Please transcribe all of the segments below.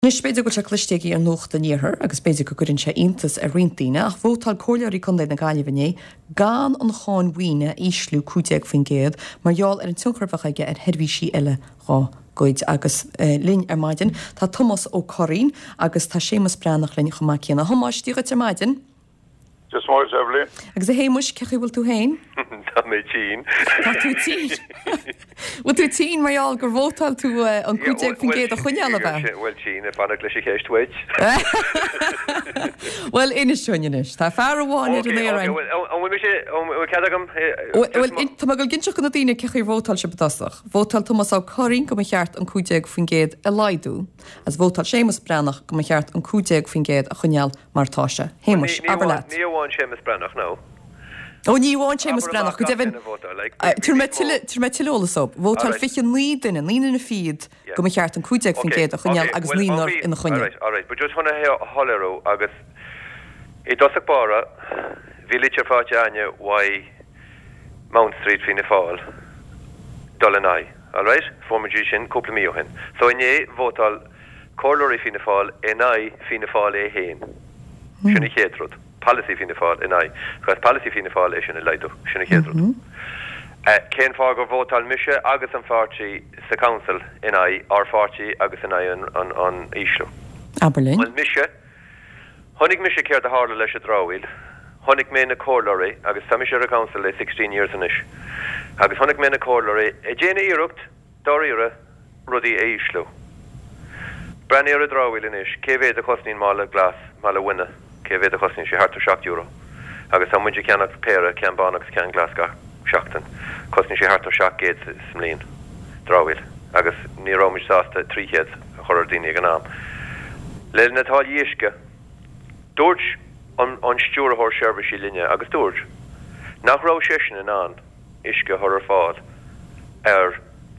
Nis beidir go se clisteigi ar nócht den níorthar agus beidir go gurinn sé intas a ritíine ach bhótal cóileirí chundé na gaiilehné gan an cháin huioine íslú cúteag fin géad marall ar an tuncrfachaige ar headhísí eile rá goid agus linn ar maidin Tá Thomas ó Corín agus tá sémas breannach linn chomácíanna thomáis tíga ar maidin. Just more Evelyn. Agus a héimus cechi bhfuil tú hain? Tá mé tín. Tá tú tín? Bhfuil tú tín marall gur bhótal tú an cúteag fin géad a chuineala bheith? Well tín a fanna lei sé chéist weid. Well, inis tuineis. Tá fear bháin ar an éarain. Bhfuil sé cadagam? Well, tá go ginseach go na daine cechi bhótal se betasach. Bhótal Thomas á Corín go cheart an cúteag fin géad a laidú, as bhótal sémas breannach go cheart an cúteag fin géad a chuineal martáise. Héimus, Aberlat. Sémas brennach ná. Ó níháin sémas brennach go defin Tuair me tiolalas op. Bhótal fichan lídin lína fiad go cheart an cúteag fin géad a chuineal agus línar ina chuine. Alright, but just honna holleró agus I dosach bara village fáte aine why Mount Street fin fáil Dolanai. Alright, formajú sin cúpla mío hin. So inné bhótal cóileoirí fin fáil enai fin fáil é héin. Sinna chéadrod. Policy fin fáil enai. Chas policy fin fáil é sinna leidú. Sinna chéadrod. Cén fá go bhótal mise agus an fáirtí sa council enai ar fáirtí agus enai an íslu. Aberlin. Well mise Honnig mise céir de hála leis a dráhil. Honnig mé na cóileoirí agus tá mise a council le 16 years inis. Agus honnig mé na cóileoirí déana íireacht dáíire rudí é íslu. Breníar a dráhil inis, céhhéad a chosnín mála glas mála winne. Céhhéad a chosnín sé hartar €7. Agus tá muinte ceannach péire cean bán agus cean glas ga seachtain. Chosnín sé hartar 7 smlín dráhil. Agus ní ráimiid sásta 3 a choir daine ag an am. Le natá díisce dúirt an stúrthóir seirbhísí linne agus dúirt nach rá sésin in an isce thar fád ar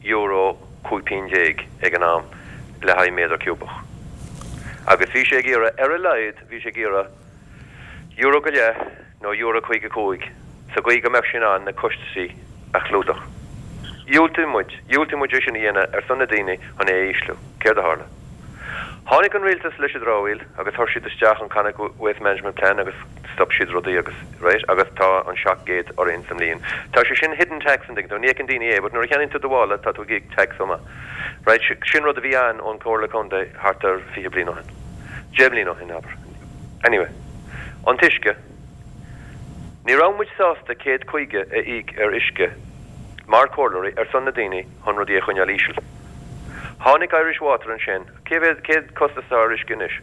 €15 ag an am le haid méadar cúbach. Agus bhí sé ggéire ar a leid bhí sé ggéire euro go le nó €5 sa go go meach sin an na costaí a chlúdach. Dúiltimid sin dhéine ar sanna daine an é íslu, céir de hála. Hánig an rialtas leis a dráhil agus thuir siad isteach an canna waste management plan agus stop siad rudaí agus right agus tá an seachgéad or in sam líon. Tá sé sin hidden tax an ding níag an daine é, but nuair cheann into bhála tá tú gig tax suma. Right sin rud a bhí an ón cóirla chunda hartar 5 bliain ó hin. 10 bliain ó hin aber. Anyway, an tuisce ní rámuid sásta 150 a ig ar isce mar cóileoirí ar son na daine chun rudí a chuineal ísil. Hánig Irish Water an sin, céad costa sa Irish Guinness.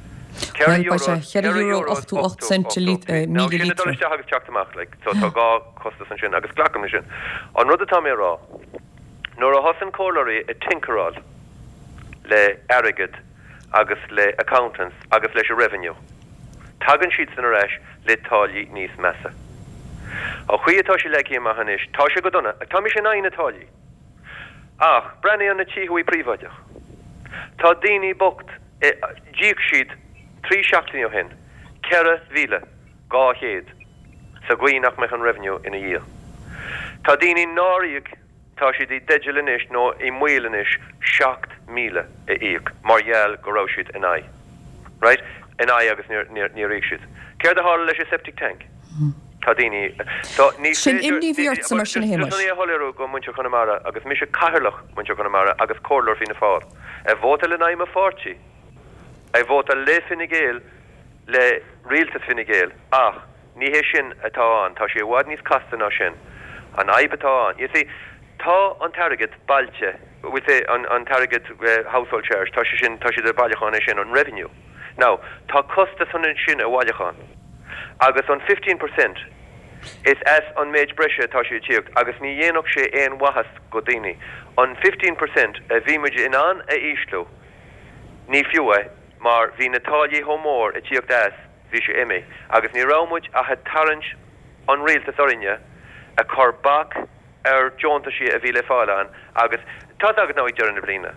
€8 cent millilitr. Sin agus teachtamach, so tá gá costa san sin, agus glacam sin. An rud atá mé rá, nuair a hosan cóileoirí a tinkeráil le airgid agus le accountants agus leis a revenue. Tagan siad san aráis le táillí níos measa. A chuítá sé le céim achanis, tá sé go donna, tá mi sé 9 táillí. Ach, brenn an na tíhuaí príomhaideach. Tá daoine bocht díag siad 3 seachtaí ó hin, 4,000, 200 sa gcuoinach meach an revenue ina dhial. Tá daoine náíoch tá siad I deigilis nó I muilinis 7,000 a íoch, mar dheall go rá siad in ai. Right? In ai agus ní ríoch siad. Céir de hála leis a septic tank. Tá daoine sin imníomhíart sa mar sin héimeas. Ní hollerú go muinte chunamara agus mis cairlach muinte chunamara agus cóirleoir fina fád. A bhóta le naim a fáirtí. A bhóta le finnigéal le rialtas finnigéal. Ach, ní hé sin atá an, tá sé bhhad níos castan á sin. An aib atá an. You see, tá an target bailte, we say an target household shares, tá sé de bailachán é sin an revenue. Now, tá costa san sin a bhailachán. Agus an 15% is as an méid breise tá sé tíocht, agus ní dhéanach sé éon wahas go daoine. An 15% a bhímuid in an a íslu, ní fiúa, mar bhí na táillí hómór a tíocht as bhí sé imi, agus ní rámuid a had tarrant an rialtas orinne a chur bach ar jónta sí a bhí le fáil an, agus tá agad ná dearan na blina.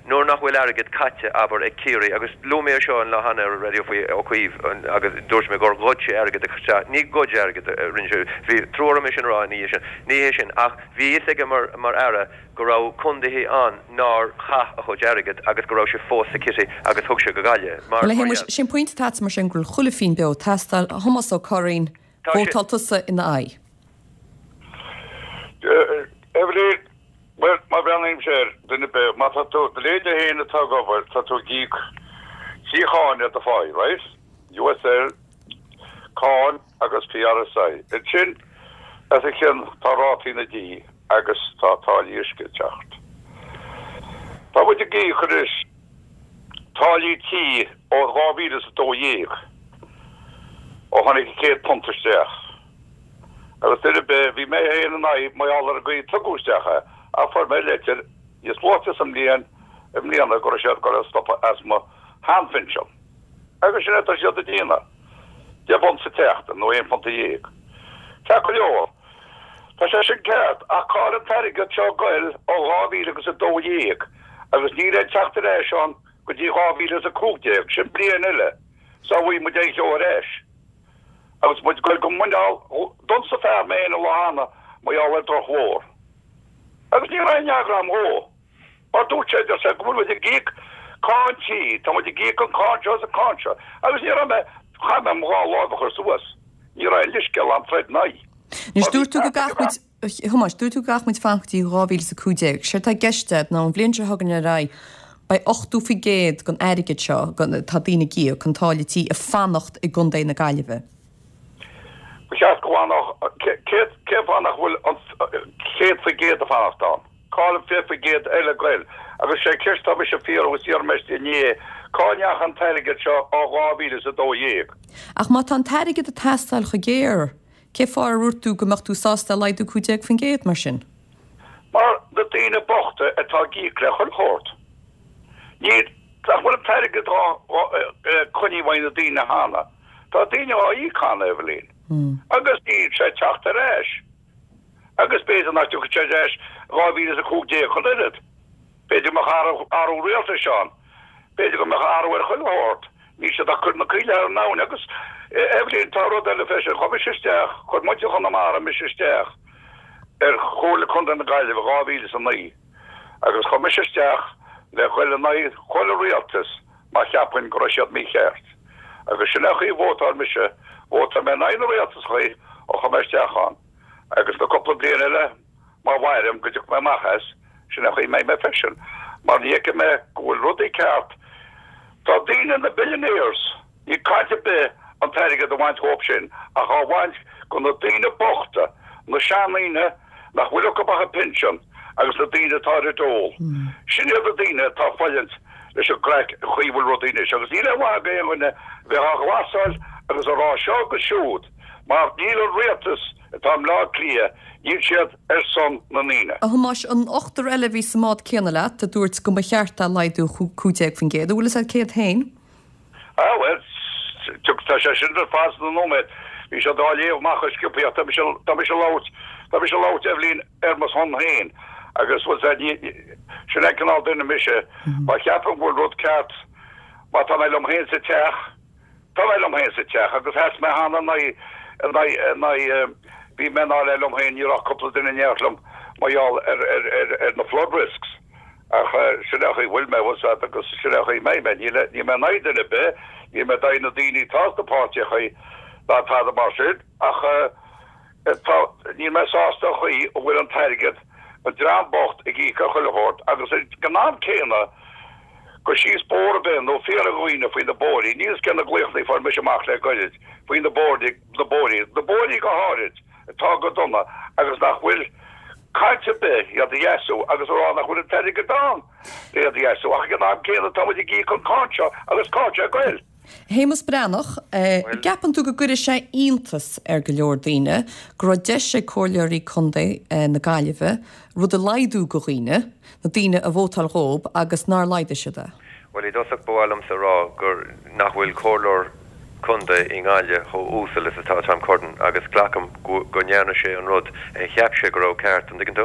nóir nach bhfuil agad caite aber ag círi agus lomé seo an lehanna radio faoi ócuíh agus dúirs me gur gote agad a chatte ní goide agad rinse hí trora mis an rá ní sin ach hí ige mar ara go rá chundaí an ná cha a chuid agad agus go rá se fós sa kitty agus thug se go gaile mar sin pointe tat mar sin gur chulafín be testal thomas ó choín fótaltusa in ai. Evelyn, well, my brand share didn't be Matato, the lady in the tug over Tato Geek, she Khan at the five, right? USL, Khan, August PRSI. It's in as I can Tarat in the G, August Tali Ishketchacht. But with the Geek, it is Tali T or Ravidas do Yeek or Honey Kate Punterstech. I was there be we may have and I my all agree to go stacha after my letter you slot some lian I got a shot got to stop asthma hand finchel I was not a shot the dinner you want to take no one from the year tackle you that's a cat I call it target show girl or hobby because a do year I was needed chapter on could you hobby as a cook simply an so we would take your ash I was much good come don't so far man a lahana my all went to war I was near Niagara war or do check yourself good with the geek can't see to the geek and can't just a contra I was near me I'm all over us you're a liskell on Fred night Nis dúir tú go gach mit Thomas dúir tú gach mit fanchtí rávíl sa cúdeag sé tá gestead ná an bblionnte hagan a rai Bei 8 figéad gon airigid seo gon tá dína gí chun tálatí a fannacht I gundé na gaiileh Beschat gewoon nog kip aan nog wil geet vergeet of aanstaan. Call fit vergeet hele grill. Als je kerst heb je 4 of 4 mest in je kan je gaan teigen zo al wie is het al je. Ach maar dan teigen de testal gegeer. Ke far roet toe gemacht toe sasta leid toe goed van geet machine. Maar de ene bochten het al gie krijgen hoort. Niet dat wil teigen kon je wel de ene halen. Dat ene al je kan Evelyn. Agus ní sé teachta réis. Agus béidir nach tú sé réis ráhí a cúdé chuid. Béidir mar áú réalta seán. Béidir go me áhar chuilhort. Ní sé chun na cíile ar ná agus Evelyn táró eile fe chu sisteach chud muite chu na mar mis sisteach chola chun na gaiile ráhí a naí. Agus chu mis sisteach le chuile naí choile réaltas má cheappain go siad mí cheart. Agus sin nach í bhótar me se Water men ein reatas rei och hamesteachan. Agus na couple blianile maar wairem go me machas sin nach me fashion. Maar nieke me go rudi kaart. Tá dín the billionaires. You can't be an teilige de want option a ha want gon na díne bochte na shamine nach wil ook op a pension agus na díne tá dol. Sin de díne tá fallent is a crack chuil rodine. Agus ile wa be we ha wasal agus a rá seo go siúd, mar níl réaltas tá lá clia, íl siad son na níine. A thumáis an 8 eile bhí sa mád céanna le, a dúirt go cheartta leidú cúteag fan géad, bhfuil is céad hain? Well, tá sé sin fás na nóid, hí sé dá léomh machchas sciúpaí, tá mis se lát Evelyn mas hon hain, agus was sin ecanál duine mise, má cheapan bhfuil rud ceart, má tá mé lom hain sa teach, Tavelom hese tjech, agus hets me han vi men allom hen jura kopplet in en jertlom, maar jal na flood risks. Ach, sinach I wil me was dat, agus sinach I mei men, je men neidene be, je met een dini taas de party gij, dat had de marsid, ach, je me saas toch I, wil een terget, een draanbocht, ik kachel hoort, agus genaam kena, Because she's bored ben, no fear of going for the body. Needs can glyphly for Misha Machle got it. For the body go hard. Talk good on that. I was not will can't be, you have the yeso, I was around with a teddy get down. They have the yeso. I can not kill the time with the geek on concha. I was concha go. Hémas Brannach, gapan tú go gurir sé iontas go leor daoine, go raibh de sé cóileoirí chundé na gaiileh, rud a laidú go riine, na daoine a bhótal rób agus nar laide se de. Well, I dosach bhálam sa rá gur nach bhfuil cóileoir chundé in gáile cho úsal is atá tam cordan agus glacham go nearna sé an rud cheap sé go raibh ceart an diggin tú.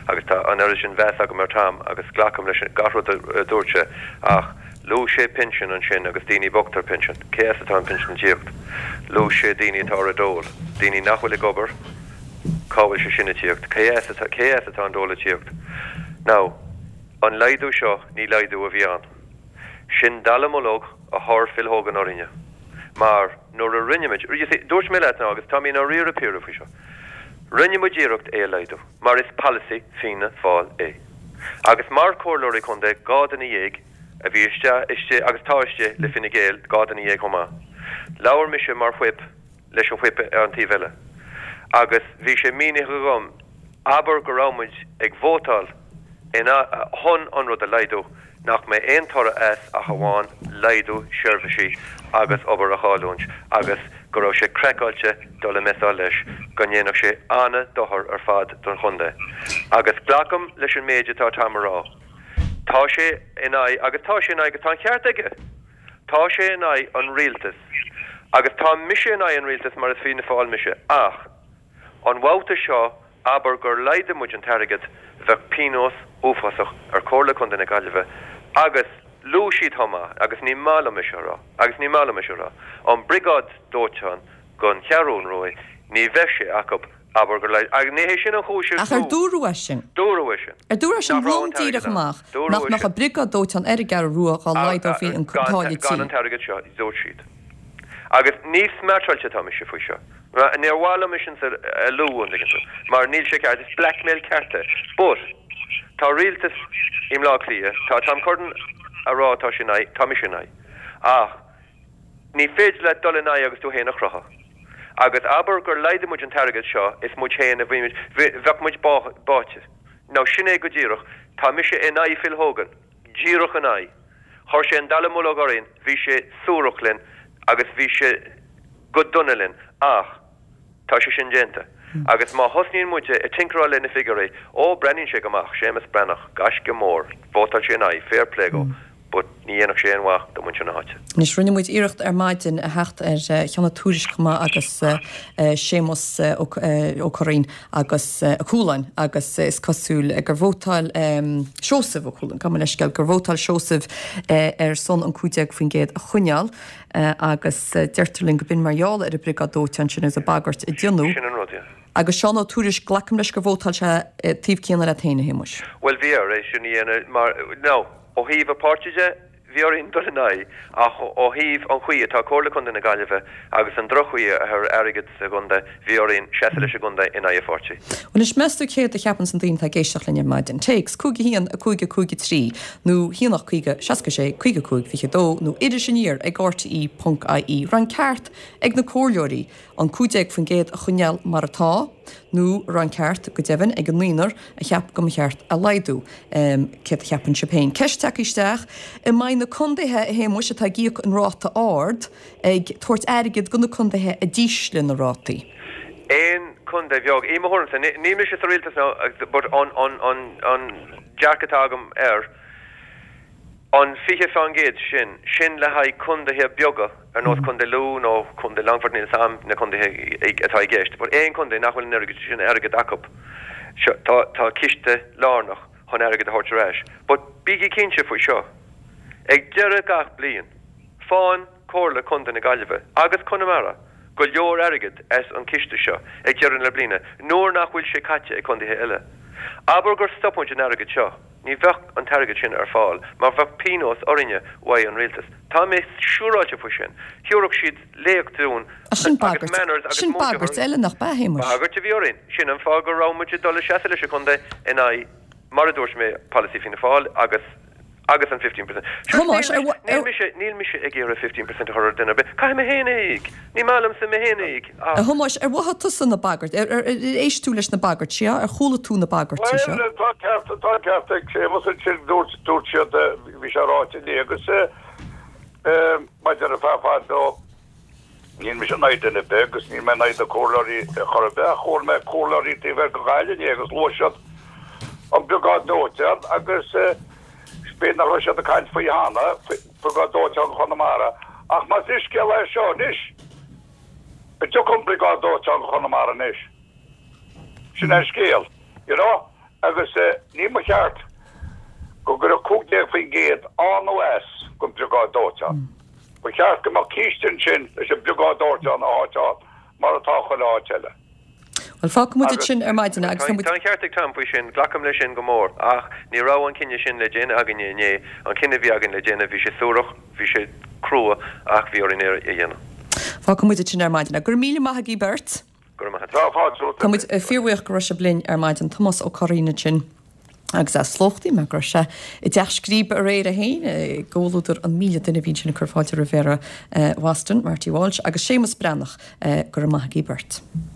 agus tá an origin ves agam mar tam agus glacham leis garrod dúirte ach lú sé pension an sin agus daoine bogtar pension céas atá an pension díocht lú sé daoine tá a dóil daoine nachhfuil gobar cábhfuil sé sinna tíocht céas atá an dóla tíocht ná an leidú seo ní leidú a bhíán sin dalamológ a thar fillógan orinne mar nóair a rinneimiid dúirt mé leit ná agus tá íon a riar a píra fao seo rinneimiid díireacht é leidú mar is policy fine fáil é agus mar cóirlóirí chun de gádan na dhéag a bhí iste agus táiste le finna géal gádan na dhéag chumá leabhar mi sé mar whip leis an whip an tíhile agus bhí sé mína go gom aber go rámuid ag bhótáil ina hon an rud a leidú nach mé éon tora a hamáin leidú seirbhísí agus obair a cháúint agus go raibh sé creáilte dul meá leis go ndéanamh sé anna dothar ar fad don chunde agus glacham leis an méide tá tamarrá tá sé in agus tá sé in agus tá cheart aige tá sé in an rialtas agus tá mise in an rialtas mar is fina fáil mise ach an bhhabhta seo aber gur leide muid an targad bheith pinos úfasach ar cóla chun na gailbh agus lú siad thoma agus ní mála me será an brigad dóteán gon chearún roi ní bheise acab aber gur leid ag ní sin an chúise ach ar dúrú sin ar dúra sin blomtíireach amach nach a brigad dóteán ar gar ruach á leid á fé an cáile tí an targad seo dót siad agus níos mertailte tá se fao seo nearhála mission a lúin mar níl sé ceart is blackmail carte but tá rialtas im lá clia tá tam cordan ará tá sin tá mi sin ach ní féidir le dul in agus tú héanana chrocha agus aber gur leide muid an targad seo is muid héana a bhíimiid bheith muid báte ná sinné go ddíireach tá mi sé in fillógan díireach an thir sé an dalamúla gorin bhí sé súrachlinn agus bhí sé go dunalinn ach tá sé sin dénta agus má hosníon muide i tinkrá lena figurí ó brenn sé goach sémas brennach gas go mór bótal sé fair plego but ní dhéanach sé anhaach do mun na háte. Nis rinne muid iirecht ar maidin a hecht ar cheanna túriscama agus sémas ó choín agus a cúlain agus is cosúil gur bhótáil seosamh ó cúlan cum leisceil gur bhótáil seosamh ar son an cúideag faoin géad a chuneal agus deirtarling go bin marall ar a brigadótean sin is a bagart i dionú. Agus seán á túris glacham leis gur bhótáil se tíomhcéanna a taine héimeis. Well bhí éis sin íana mar nó ó híh a páirteide bhíorín do na ach ó híh an chuí tá cóla chun na gailbh agus an drochuí a th airigid a gunda bhíorín 6 leis a gunda in fáirtí. Well is meú chéad a cheapan san dtíon géisteach lenne maidin. Takes cúige híon a cúige trí nó híanach chuige 16 chuige cúig fi dó nó idir sinníir ag RTE.ie ran ceart ag na cóirleoirí an cúideag fan géad a chuneal mar atá nó ran ceart go dehann ag an líonar a cheap go cheart a leidú ce a cheapan sepéin. Ceisteach isteach i mai na condathe hé mu atá gíoch an ráta áard ag tuairt airigid go na condathe a díslin na rátaí. Éon chunda bheag í hórnta ní me sé réaltas ná bud an dearcatágam an fiche fan géad sin le haid chundathe beaga ar nó chunda lú nó chunda langford níl sam na chundathe atá géist, bud éon chunda nachhfuil airgid sin airgid acap tá ciste lánach chun airgid a háirteéis, bud bíigi cinse faoi seo ag deire gach blion fáin cóirla chunda na gailbh agus Connemara go leor airgid as an ciste seo ag dearan le blina nóair nachhfuil sé caite ag chundathe eile. Aber gur stoppoint an airgid seo ní bheith an targad sin ar fáil, mar bheith pinos orinne wa an rialtas. Tá mé siúráte fu sin. Hiúrach siad léochtún sin bagart eile nach bahéimeis. Bagart a bhíorín, sin an fá gur rámuide dul 6 leis a chunda in mar a dúirs mé policy fina fáil agus an 15%. Níl mi sé ag ar 15% a chur duna be. Cai me héananig, ní málam sa me héananig. Thumáis ar bhatha tusan na bagart, éis tú leis na bagart si ar chola tú na bagart si seo? Tá ceart ag sé mas sin dúirt siad bhí sé ráte agus maid ar a fáfád nó níl mi sé naid in be agus ní me naid a cólarí chor be chóir me cólarí tí bheith go gaiile agus luisiad an beagá dótean agus ben nach se de kaint foi hanna for dot an Connemara ach mas is ke lei seo nis et jo kompliká dot an Connemara nis sin er skeel you know agus ní mar cheart go gur a cúgéag faoin géad an OS go brigá dóteán. Ba cheart go mar cíisten sin leis a brigá dóteán áteán mar atá chu áteile. Well fá mu sin maidin agus Tá cheartig tam fao sin glacham lei sin go mór ach ní rá an cinenne sin le déine agan né an cinenne bhí agan le déine bhí sé súrach bhí sé crua ach bhí orin i dhéana. Fá mu sin maidin gur míle maithagí bert. Tá fíorhuioch go se blin maidin Thomas ó Choína sin. Agus a slochtaí me gur se I d deach scríb a réir a héin ggóúidir an míle duine bhín sin na chuáilte Rivera Waston, Marty Walsh, agus sémas brennach gur maithagí bert.